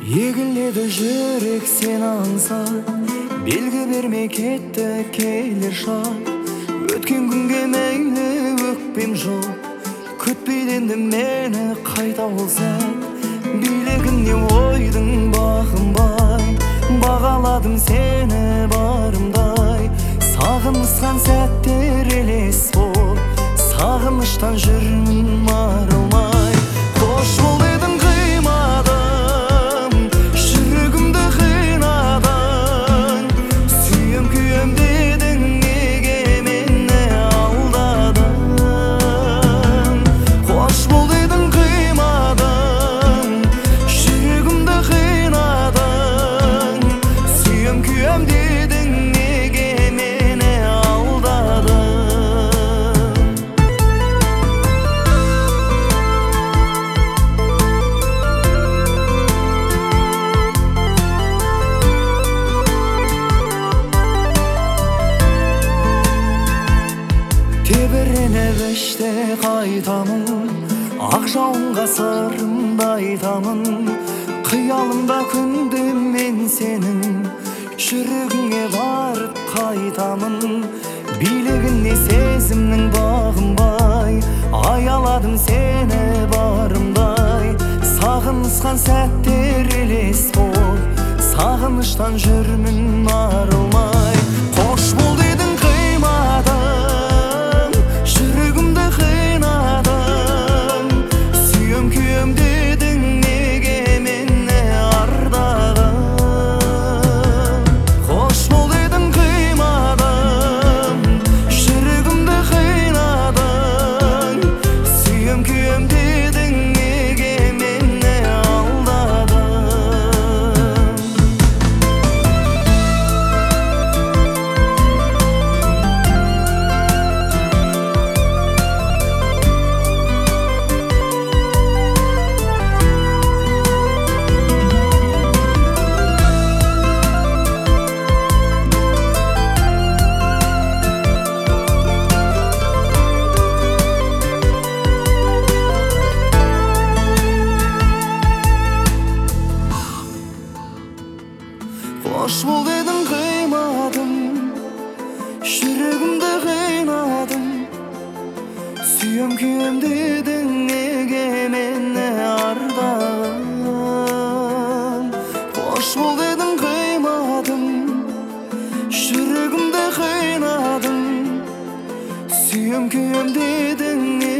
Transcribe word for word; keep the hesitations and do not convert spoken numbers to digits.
Егіледі жүрек сен аңсап, белгі бермей кетті келер шақ. Өткен күнге мейлі өкпем жоқ, күтпейді енді мені қайта ол сәт. Билігіне ойдың бағынбай, бағаладым сені барымдай. Сағынысқан сәттер елес бол, сағыныштан жүрмін арылмай. Қош бол дедің қимадым, жүрегімді қинадың. Сүйем күйем дедің, неге мені алдадың. Қош бол дедің қимадым, жүрегімді қинадың. Сүйем күйем дедің, неге мені алдадың. Тебіреніп іште қайтамын, ақ жауынға сырымды айтамын. Қиялымда күнде мен сенің, жүрегіңе барып қайтамын. Билігіне сезімнің бағынбай, аяладым сені барымдай. Сағынысқан сәттер елес бол, сағыныштан жүрмін арылмай. Қош бол дедің қимадым, жүрегімді қинадың. Сүйем күйем дедің, неге мені ардадың. Қош бол дедің қимадым, жүрегімді қинадың. Сүйем күйем дедің, неге мені алдадың. Қош бол дедің қимадым, жүрегімді қинадың. Сүйем күйем дедің, неге мені ардадың. Қош бол дедің қимадым, жүрегімді қинадың. Сүйем күйем дедің,